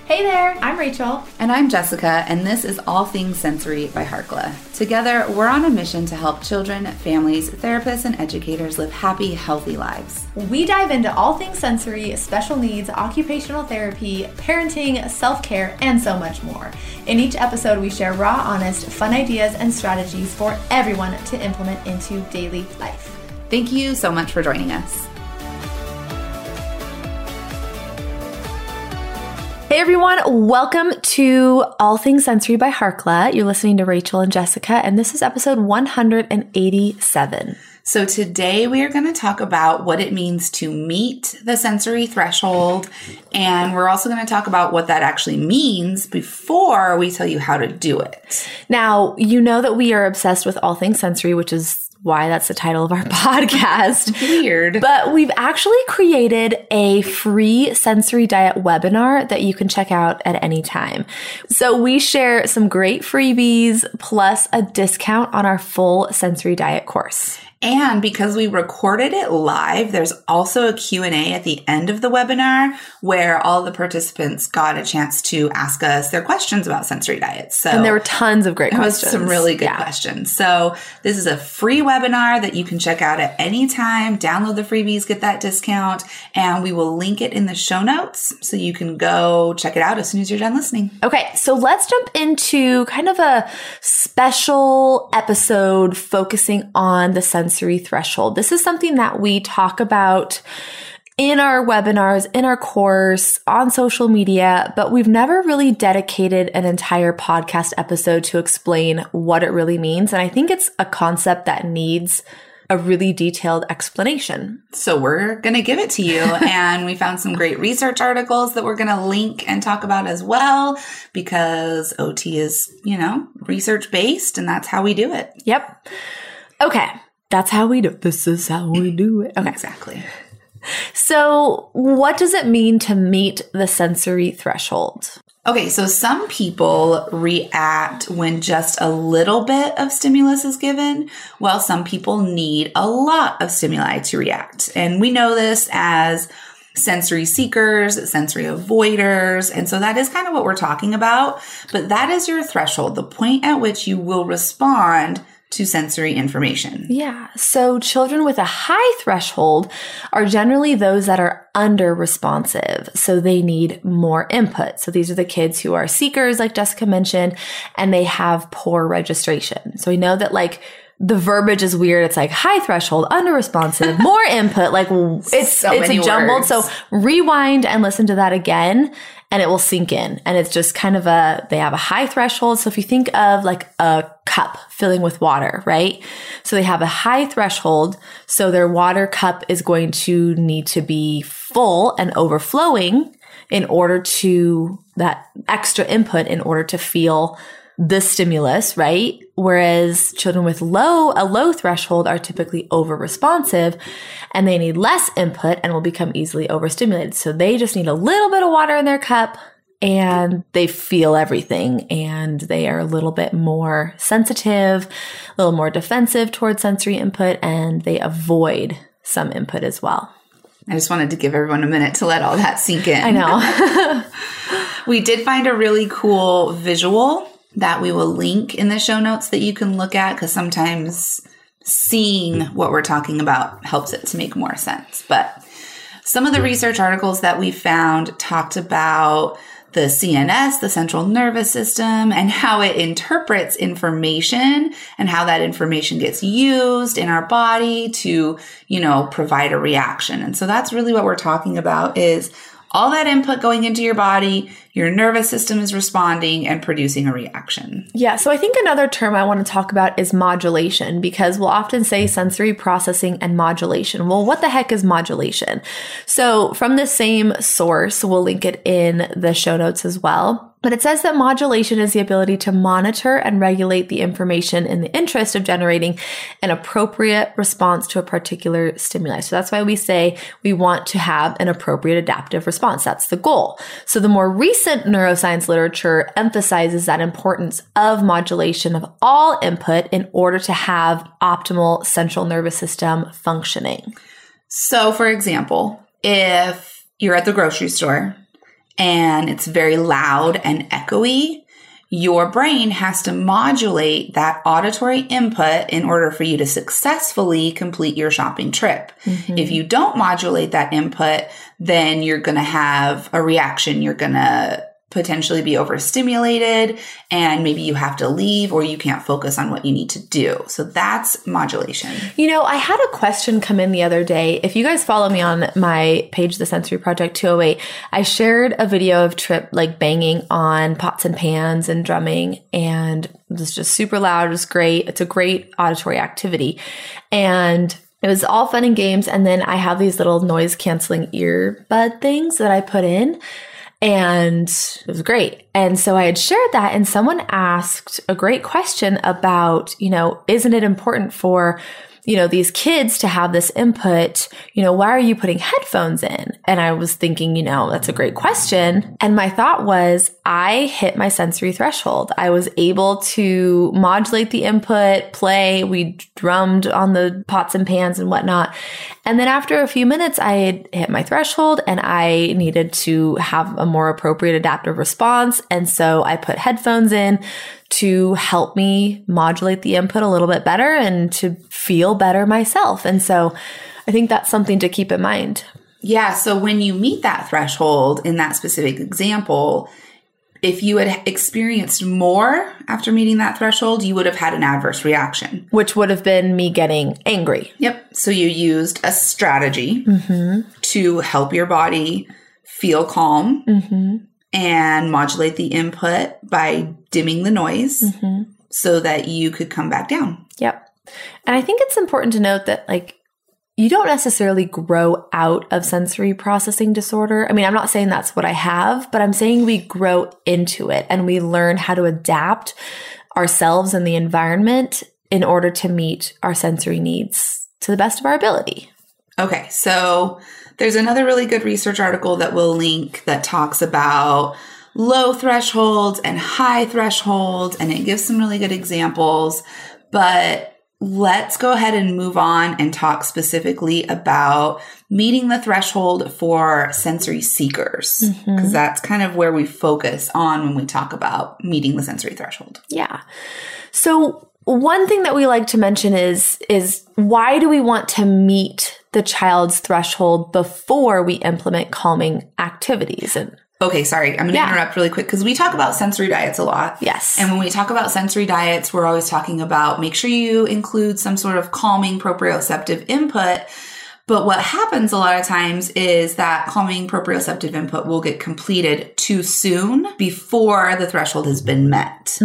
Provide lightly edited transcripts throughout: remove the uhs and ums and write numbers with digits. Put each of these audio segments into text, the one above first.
Hey there, I'm Rachel. And I'm Jessica, and this is All Things Sensory by Harkla. Together, we're on a mission to help children, families, therapists, and educators live happy, healthy lives. We dive into all things sensory, special needs, occupational therapy, parenting, self-care, and so much more. In each episode, we share raw, honest, fun ideas and strategies for everyone to implement into daily life. Thank you so much for joining us. Hey everyone, welcome to All Things Sensory by Harkla. You're listening to Rachel and Jessica, and this is episode 187. So today we are going to talk about what it means to meet the sensory threshold, and we're also going to talk about what that actually means before we tell you how to do it. Now, you know that we are obsessed with all things sensory, which is why that's the title of our podcast. Weird. But we've actually created a free sensory diet webinar that you can check out at any time. So we share some great freebies plus a discount on our full sensory diet course. And because we recorded it live, there's also a Q&A at the end of the webinar where all the participants got a chance to ask us their questions about sensory diets. And there were tons of great questions. Some really good questions. So this is a free webinar that you can check out at any time. Download the freebies, get that discount, and we will link it in the show notes so you can go check it out as soon as you're done listening. Okay, so let's jump into kind of a special episode focusing on the sensory threshold. This is something that we talk about in our webinars, in our course, on social media, but we've never really dedicated an entire podcast episode to explain what it really means. And I think it's a concept that needs a really detailed explanation. So we're going to give it to you. And we found some great research articles that we're going to link and talk about as well, because OT is, research based, and that's how we do it. Yep. Okay. That's how we do it. This is how we do it. Okay. Exactly. So what does it mean to meet the sensory threshold? Okay, so some people react when just a little bit of stimulus is given, while some people need a lot of stimuli to react. And we know this as sensory seekers, sensory avoiders. And so that is kind of what we're talking about. But that is your threshold, the point at which you will respond to sensory information. Yeah. So children with a high threshold are generally those that are under responsive. So they need more input. So these are the kids who are seekers, like Jessica mentioned, and they have poor registration. So we know that the verbiage is weird. It's like high threshold, under responsive, more input. It's a jumbled. So rewind and listen to that again, and it will sink in. And it's just kind of they have a high threshold. So if you think of a cup filling with water, right? So they have a high threshold. So their water cup is going to need to be full and overflowing in order to that extra input in order to feel the stimulus, right? Whereas children with a low threshold are typically over responsive and they need less input and will become easily overstimulated. So they just need a little bit of water in their cup and they feel everything, and they are a little bit more sensitive, a little more defensive towards sensory input, and they avoid some input as well. I just wanted to give everyone a minute to let all that sink in. I know. We did find a really cool visual that we will link in the show notes that you can look at, because sometimes seeing what we're talking about helps it to make more sense. But some of the research articles that we found talked about the CNS, the central nervous system, and how it interprets information and how that information gets used in our body to, provide a reaction. And so that's really what we're talking about, is all that input going into your body, your nervous system is responding and producing a reaction. Yeah. So I think another term I want to talk about is modulation, because we'll often say sensory processing and modulation. Well, what the heck is modulation? So from the same source, we'll link it in the show notes as well. But it says that modulation is the ability to monitor and regulate the information in the interest of generating an appropriate response to a particular stimuli. So that's why we say we want to have an appropriate adaptive response. That's the goal. So the more recent neuroscience literature emphasizes that importance of modulation of all input in order to have optimal central nervous system functioning. So for example, if you're at the grocery store and it's very loud and echoey, your brain has to modulate that auditory input in order for you to successfully complete your shopping trip. If you don't modulate that input, then you're going to have a reaction. You're going to potentially be overstimulated, and maybe you have to leave or you can't focus on what you need to do. So that's modulation. You know, I had a question come in the other day. If you guys follow me on my page, The Sensory Project 208, I shared a video of Trip like banging on pots and pans and drumming, and it was just super loud. It was great. It's a great auditory activity. And it was all fun and games. And then I have these little noise canceling earbud things that I put in. And it was great. And so I had shared that, and someone asked a great question about, you know, isn't it important for, you know, these kids to have this input? You know, why are you putting headphones in? And I was thinking, you know, that's a great question. And my thought was, I hit my sensory threshold. I was able to modulate the input, play. We drummed on the pots and pans and whatnot. And then after a few minutes, I had hit my threshold and I needed to have a more appropriate adaptive response. And so I put headphones in to help me modulate the input a little bit better and to feel better myself. And so I think that's something to keep in mind. Yeah. So when you meet that threshold in that specific example, if you had experienced more after meeting that threshold, you would have had an adverse reaction. Which would have been me getting angry. Yep. So you used a strategy to help your body feel calm and modulate the input by dimming the noise so that you could come back down. Yep. And I think it's important to note that, like, you don't necessarily grow out of sensory processing disorder. I mean, I'm not saying that's what I have, but I'm saying we grow into it and we learn how to adapt ourselves and the environment in order to meet our sensory needs to the best of our ability. Okay, so there's another really good research article that we'll link that talks about low thresholds and high thresholds, and it gives some really good examples. But let's go ahead and move on and talk specifically about meeting the threshold for sensory seekers, because that's kind of where we focus on when we talk about meeting the sensory threshold. Yeah. So one thing that we like to mention is why do we want to meet the child's threshold before we implement calming activities? And okay, sorry. I'm going to interrupt really quick because we talk about sensory diets a lot. Yes. And when we talk about sensory diets, we're always talking about make sure you include some sort of calming proprioceptive input. But what happens a lot of times is that calming proprioceptive input will get completed too soon before the threshold has been met.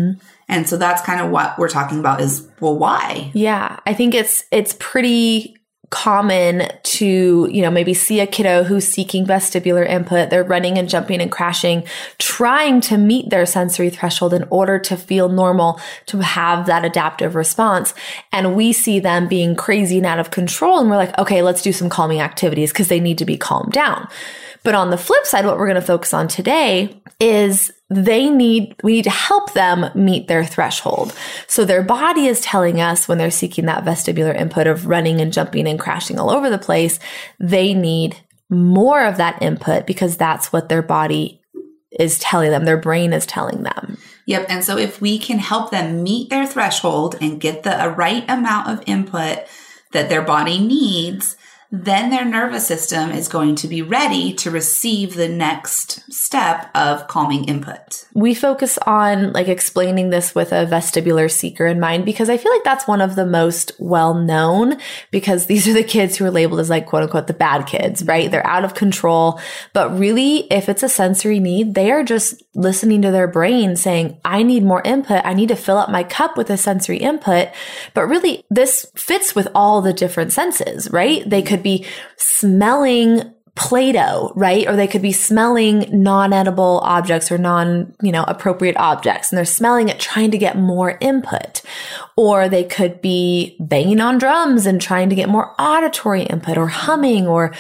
And so that's kind of what we're talking about is, well, why? Yeah, I think it's pretty common to, you know, maybe see a kiddo who's seeking vestibular input. They're running and jumping and crashing, trying to meet their sensory threshold in order to feel normal, to have that adaptive response. And we see them being crazy and out of control. And we're like, okay, let's do some calming activities because they need to be calmed down. But on the flip side, what we're going to focus on today is we need to help them meet their threshold. So their body is telling us when they're seeking that vestibular input of running and jumping and crashing all over the place, they need more of that input because that's what their body is telling them. Their brain is telling them. Yep. And so if we can help them meet their threshold and get the right amount of input that their body needs, then their nervous system is going to be ready to receive the next step of calming input. We focus on like explaining this with a vestibular seeker in mind because I feel like that's one of the most well known because these are the kids who are labeled as like quote unquote the bad kids, right? They're out of control. But really, if it's a sensory need, they are just listening to their brain saying, I need more input. I need to fill up my cup with a sensory input. But really, this fits with all the different senses, right? They could be smelling Play-Doh, right? Or they could be smelling non-edible objects or appropriate objects. And they're smelling it, trying to get more input. Or they could be banging on drums and trying to get more auditory input or humming or,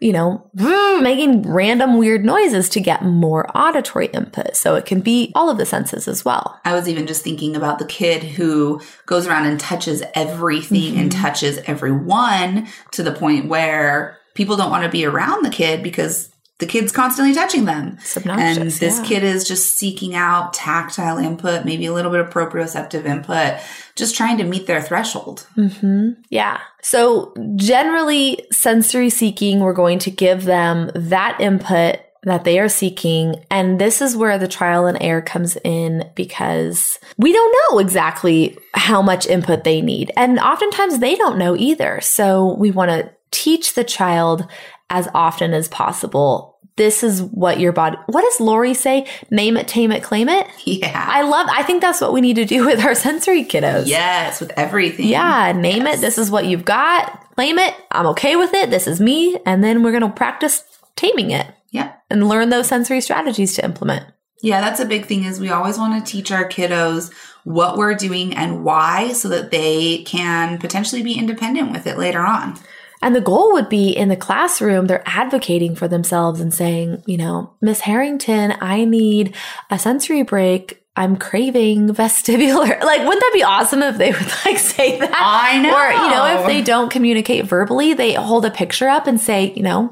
making random weird noises to get more auditory input. So it can be all of the senses as well. I was even just thinking about the kid who goes around and touches everything and touches everyone to the point where people don't want to be around the kid because the kid's constantly touching them. It's obnoxious, and this kid is just seeking out tactile input, maybe a little bit of proprioceptive input, just trying to meet their threshold. Mm-hmm. Yeah. So generally, sensory seeking, we're going to give them that input that they are seeking. And this is where the trial and error comes in, because we don't know exactly how much input they need. And oftentimes they don't know either. So we want to teach the child as often as possible. This is what your body, what does Lori say? Name it, tame it, claim it. Yeah. I think that's what we need to do with our sensory kiddos. Yes, with everything. Yeah. Name it. This is what you've got. Claim it. I'm okay with it. This is me. And then we're going to practice taming it. Yeah. And learn those sensory strategies to implement. Yeah, that's a big thing, is we always want to teach our kiddos what we're doing and why, so that they can potentially be independent with it later on. And the goal would be in the classroom, they're advocating for themselves and saying, Miss Harrington, I need a sensory break. I'm craving vestibular. Like, wouldn't that be awesome if they would say that? I know. Or, if they don't communicate verbally, they hold a picture up and say,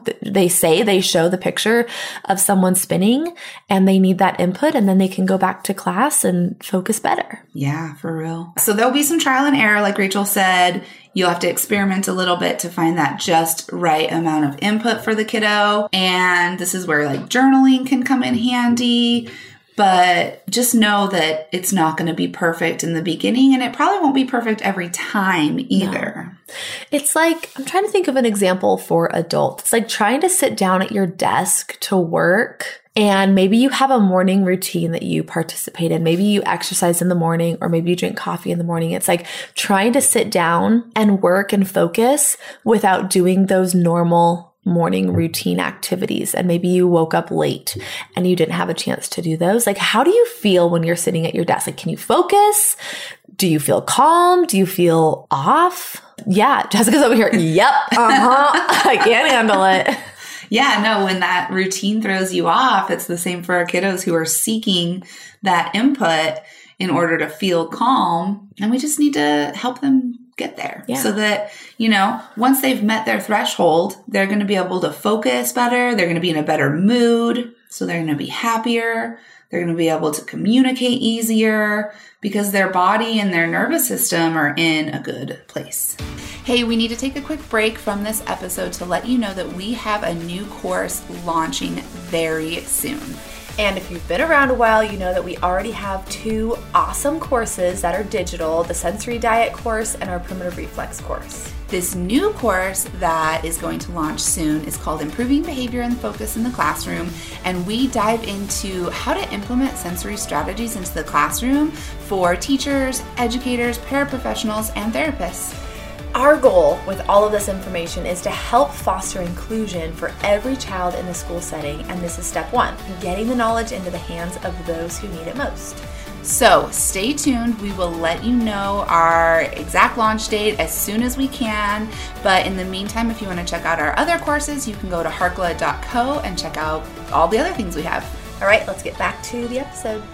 they show the picture of someone spinning and they need that input, and then they can go back to class and focus better. Yeah, for real. So there'll be some trial and error, like Rachel said. You'll have to experiment a little bit to find that just right amount of input for the kiddo. And this is where journaling can come in handy. But just know that it's not going to be perfect in the beginning, and it probably won't be perfect every time either. No. It's like, I'm trying to think of an example for adults. It's like trying to sit down at your desk to work, and maybe you have a morning routine that you participate in. Maybe you exercise in the morning, or maybe you drink coffee in the morning. It's like trying to sit down and work and focus without doing those normal morning routine activities. And maybe you woke up late and you didn't have a chance to do those. Like, how do you feel when you're sitting at your desk? Like, can you focus? Do you feel calm? Do you feel off? Yeah. Jessica's over here. Yep. I can't handle it. Yeah, no, when that routine throws you off, it's the same for our kiddos who are seeking that input in order to feel calm. And we just need to help them get there so that, once they've met their threshold, they're going to be able to focus better. They're going to be in a better mood. So they're going to be happier. They're going to be able to communicate easier because their body and their nervous system are in a good place. Hey, we need to take a quick break from this episode to let you know that we have a new course launching very soon. And if you've been around a while, you know that we already have 2 awesome courses that are digital, the Sensory Diet course and our Primitive Reflex course. This new course that is going to launch soon is called Improving Behavior and Focus in the Classroom, and we dive into how to implement sensory strategies into the classroom for teachers, educators, paraprofessionals, and therapists. Our goal with all of this information is to help foster inclusion for every child in the school setting, and this is step 1, getting the knowledge into the hands of those who need it most. So stay tuned. We will let you know our exact launch date as soon as we can. But in the meantime, if you want to check out our other courses, you can go to harkla.co and check out all the other things we have. All right, let's get back to the episode.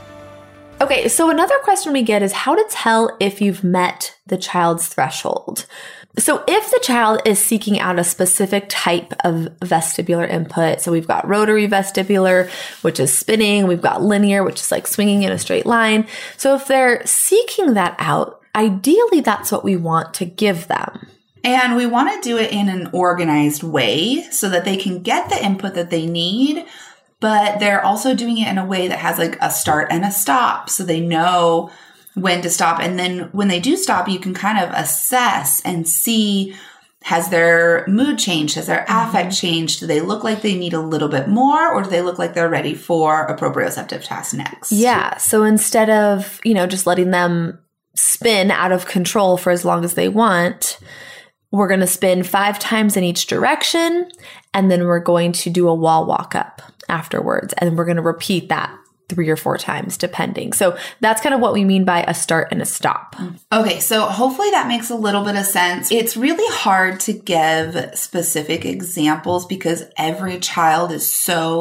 Okay, so another question we get is how to tell if you've met the child's threshold. So if the child is seeking out a specific type of vestibular input, so we've got rotary vestibular, which is spinning, we've got linear, which is like swinging in a straight line. So if they're seeking that out, ideally that's what we want to give them. And we want to do it in an organized way so that they can get the input that they need, but they're also doing it in a way that has like a start and a stop so they know when to stop. And then when they do stop, you can kind of assess and see, has their mood changed? Has their affect changed? Do they look like they need a little bit more, or do they look like they're ready for a proprioceptive task next? Yeah. So instead of, just letting them spin out of control for as long as they want, we're going to spin 5 times in each direction, and then we're going to do a wall walk up afterwards. And we're going to repeat that 3 or 4 times, depending. So that's kind of what we mean by a start and a stop. Okay, so hopefully that makes a little bit of sense. It's really hard to give specific examples because every child is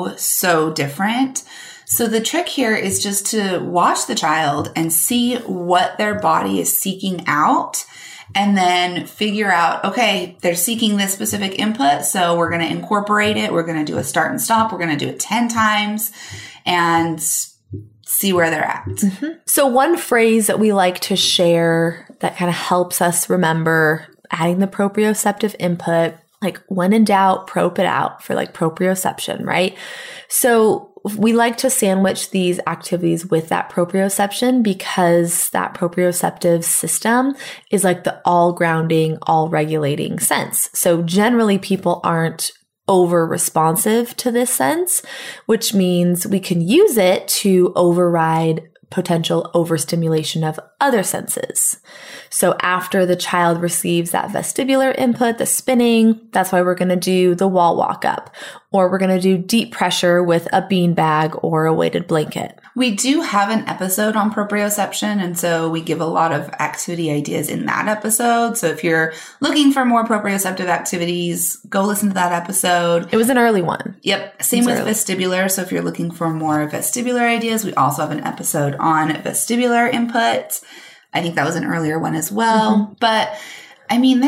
so different. So the trick here is just to watch the child and see what their body is seeking out, and then figure out, okay, they're seeking this specific input, so we're going to incorporate it. We're going to do a start and stop. We're going to do it 10 times and see where they're at. So one phrase that we like to share that kind of helps us remember adding the proprioceptive input, like when in doubt, probe it out, for like proprioception, right? So we like to sandwich these activities with that proprioception because that proprioceptive system is like the all grounding, all regulating sense. So generally people aren't over responsive to this sense, which means we can use it to override potential overstimulation of other senses. So after the child receives that vestibular input, the spinning, that's why we're going to do the wall walk up, or we're going to do deep pressure with a beanbag or a weighted blanket. We do have an episode on proprioception, and so we give a lot of activity ideas in that episode. So if you're looking for more proprioceptive activities, go listen to that episode. It was an early one. Yep. Same with vestibular. So if you're looking for more vestibular ideas, we also have an episode on vestibular input. I think that was an earlier one as well. But I mean,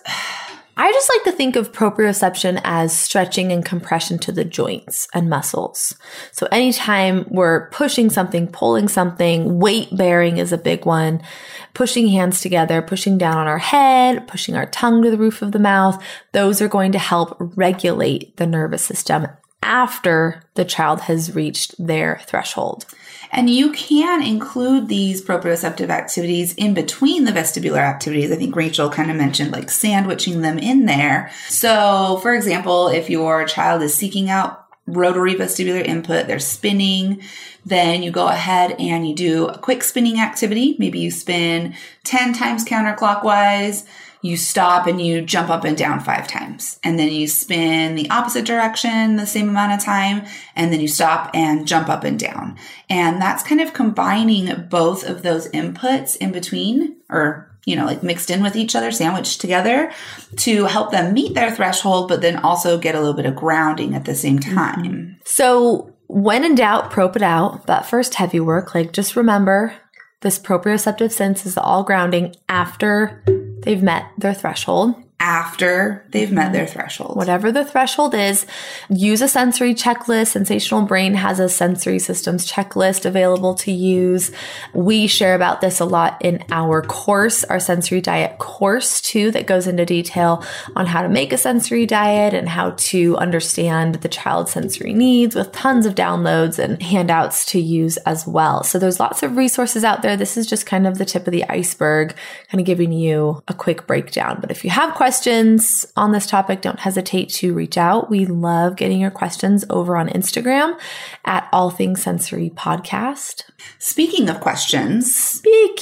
I just like to think of proprioception as stretching and compression to the joints and muscles. So anytime we're pushing something, pulling something, weight bearing is a big one, pushing hands together, pushing down on our head, pushing our tongue to the roof of the mouth, those are going to help regulate the nervous system after the child has reached their threshold. And you can include these proprioceptive activities in between the vestibular activities. I think Rachel kind of mentioned like sandwiching them in there. So for example, if your child is seeking out rotary vestibular input, they're spinning, then you go ahead and you do a quick spinning activity. Maybe you spin 10 times counterclockwise. You stop and you jump up and down 5 times. And then you spin the opposite direction the same amount of time. And then you stop and jump up and down. And that's kind of combining both of those inputs in between, or, you know, like mixed in with each other, sandwiched together to help them meet their threshold, but then also get a little bit of grounding at the same time. So when in doubt, probe it out. But first heavy work, like just remember this proprioceptive sense is all grounding after they've met their threshold. After they've met their threshold. Whatever the threshold is, use a sensory checklist. Sensational Brain has a sensory systems checklist available to use. We share about this a lot in our course, our sensory diet course too, that goes into detail on how to make a sensory diet and how to understand the child's sensory needs, with tons of downloads and handouts to use as well. So there's lots of resources out there. This is just kind of the tip of the iceberg, kind of giving you a quick breakdown. But if you have questions on this topic, don't hesitate to reach out. We love getting your questions over on Instagram at All Things Sensory Podcast. Speaking of questions,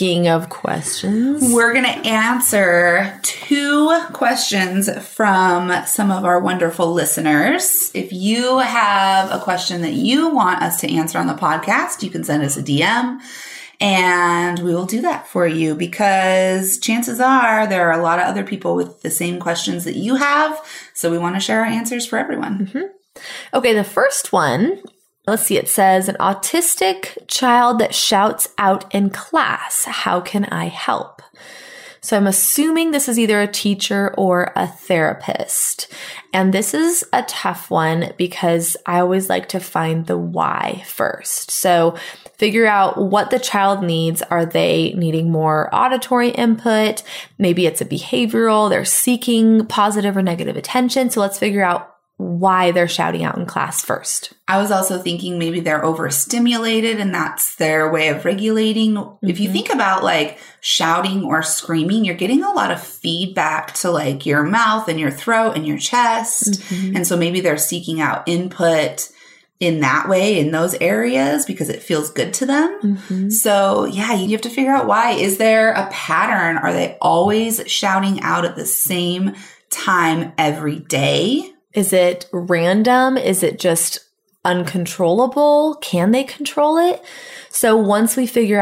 we're going to answer 2 questions from some of our wonderful listeners. If you have a question that you want us to answer on the podcast, you can send us a DM. And we will do that for you because chances are there are a lot of other people with the same questions that you have. So we want to share our answers for everyone. Okay, the first one, let's see, it says, an autistic child that shouts out in class. How can I help? So I'm assuming this is either a teacher or a therapist. And this is a tough one because I always like to find the why first. So figure out what the child needs. Are they needing more auditory input? Maybe it's a behavioral. They're seeking positive or negative attention. So let's figure out why they're shouting out in class first. I was also thinking maybe they're overstimulated and that's their way of regulating. If you think about like shouting or screaming, you're getting a lot of feedback to like your mouth and your throat and your chest. And so maybe they're seeking out input in that way, in those areas, because it feels good to them. So yeah, you have to figure out why. Is there a pattern? Are they always shouting out at the same time every day? Is it random? Is it just uncontrollable? Can they control it? So once we figure out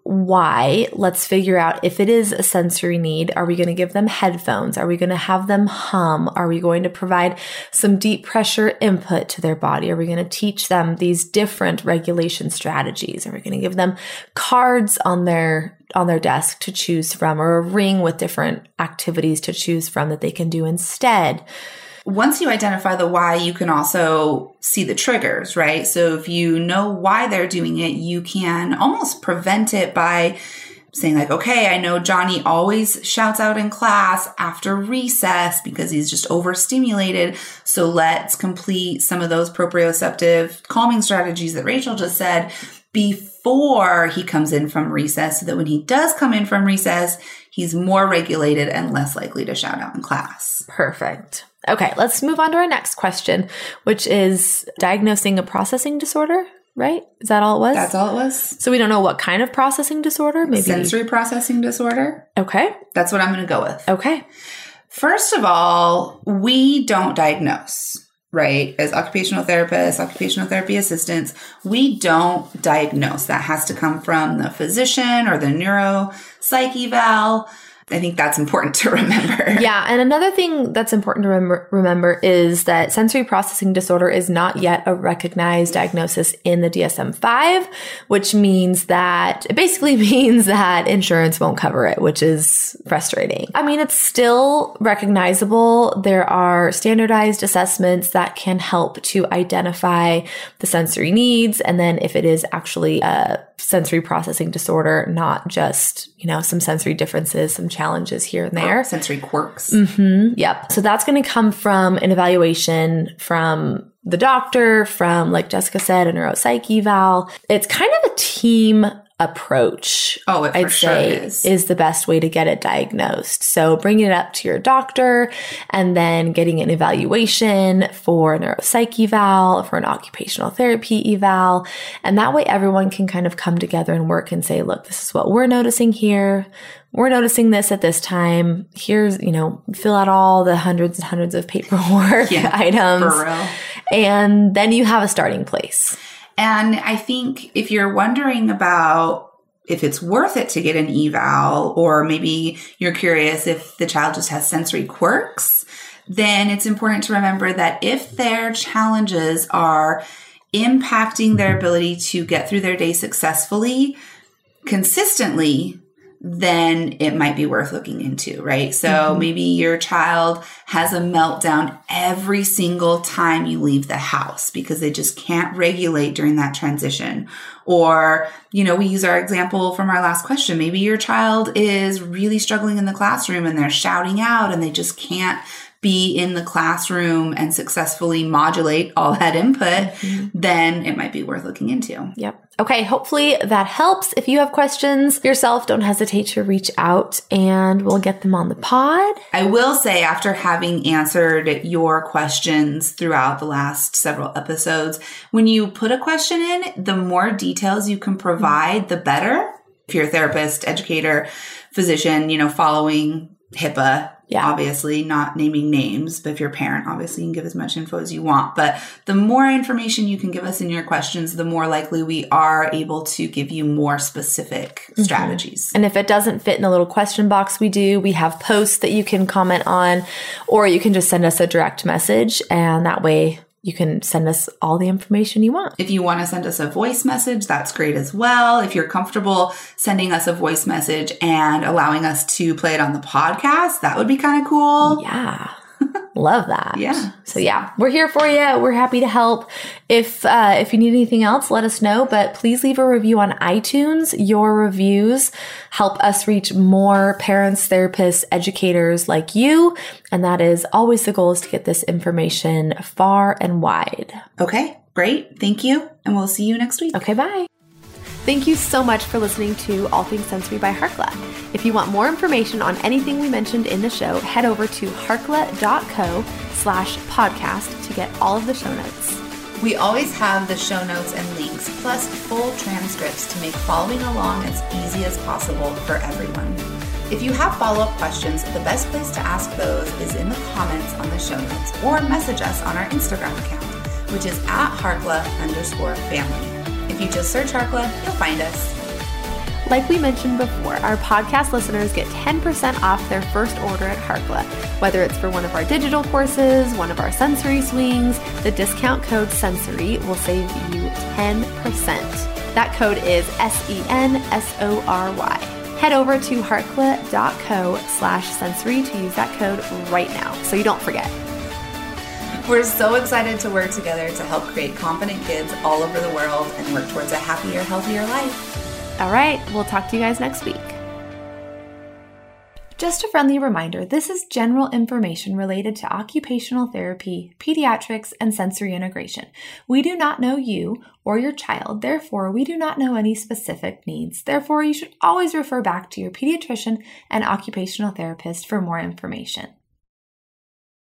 why, let's figure out if it is a sensory need. Are we going to give them headphones? Are we going to have them hum? Are we going to provide some deep pressure input to their body? Are we going to teach them these different regulation strategies? Are we going to give them cards on their desk to choose from, or a ring with different activities to choose from that they can do instead? Once you identify the why, you can also see the triggers, right? So if you know why they're doing it, you can almost prevent it by saying like, okay, I know Johnny always shouts out in class after recess because he's just overstimulated. So let's complete some of those proprioceptive calming strategies that Rachel just said before he comes in from recess, so that when he does come in from recess, he's more regulated and less likely to shout out in class. Perfect. Okay, let's move on to our next question, which is diagnosing a processing disorder, right? Is that all it was? That's all it was. So we don't know what kind of processing disorder? Maybe sensory processing disorder. Okay. That's what I'm going to go with. Okay. First of all, we don't diagnose, right? As occupational therapists, occupational therapy assistants, we don't diagnose. That has to come from the physician or the neuropsych eval. I think that's important to remember. Yeah. And another thing that's important to remember is that sensory processing disorder is not yet a recognized diagnosis in the DSM-5, which means that it basically means that insurance won't cover it, which is frustrating. I mean, it's still recognizable. There are standardized assessments that can help to identify the sensory needs. And then if it is actually a sensory processing disorder, not just, some sensory differences, some challenges here and there. Sensory quirks. Mm-hmm. Yep. So that's going to come from an evaluation from the doctor, from, like Jessica said, a neuropsych eval. It's kind of a team approach. Oh, it I'd say is the best way to get it diagnosed. So bringing it up to your doctor and then getting an evaluation for a neuropsych eval, for an occupational therapy eval. And that way everyone can kind of come together and work and say, look, this is what we're noticing here. We're noticing this at this time. Here's, fill out all the hundreds and hundreds of paperwork items. For real. And then you have a starting place. And I think if you're wondering about if it's worth it to get an eval, or maybe you're curious if the child just has sensory quirks, then it's important to remember that if their challenges are impacting their ability to get through their day successfully, consistently, then it might be worth looking into, right? So maybe your child has a meltdown every single time you leave the house because they just can't regulate during that transition. Or, we use our example from our last question. Maybe your child is really struggling in the classroom and they're shouting out and they just can't be in the classroom and successfully modulate all that input, then it might be worth looking into. Yep. Okay. Hopefully that helps. If you have questions yourself, don't hesitate to reach out and we'll get them on the pod. I will say, after having answered your questions throughout the last several episodes, when you put a question in, the more details you can provide, the better. If you're a therapist, educator, physician, following HIPAA, obviously not naming names, but if you're a parent, obviously you can give as much info as you want. But the more information you can give us in your questions, the more likely we are able to give you more specific strategies. And if it doesn't fit in the little question box we have posts that you can comment on, or you can just send us a direct message, and that way you can send us all the information you want. If you want to send us a voice message, that's great as well. If you're comfortable sending us a voice message and allowing us to play it on the podcast, that would be kind of cool. Yeah. Love that. Yeah. So we're here for you. We're happy to help. If you need anything else, let us know, but please leave a review on iTunes. Your reviews help us reach more parents, therapists, educators like you. And that is always the goal, is to get this information far and wide. Okay, great. Thank you. And we'll see you next week. Okay, bye. Thank you so much for listening to All Things Sensory by Harkla. If you want more information on anything we mentioned in the show, head over to harkla.co/podcast to get all of the show notes. We always have the show notes and links, plus full transcripts to make following along as easy as possible for everyone. If you have follow-up questions, the best place to ask those is in the comments on the show notes, or message us on our Instagram account, which is @Harkla_family. If you just search Harkla, you'll find us. Like we mentioned before, our podcast listeners get 10% off their first order at Harkla. Whether it's for one of our digital courses, one of our sensory swings, the discount code SENSORY will save you 10%. That code is SENSORY. Head over to harkla.co/sensory to use that code right now so you don't forget. We're so excited to work together to help create confident kids all over the world and work towards a happier, healthier life. All right, we'll talk to you guys next week. Just a friendly reminder, this is general information related to occupational therapy, pediatrics, and sensory integration. We do not know you or your child, therefore we do not know any specific needs. Therefore, you should always refer back to your pediatrician and occupational therapist for more information.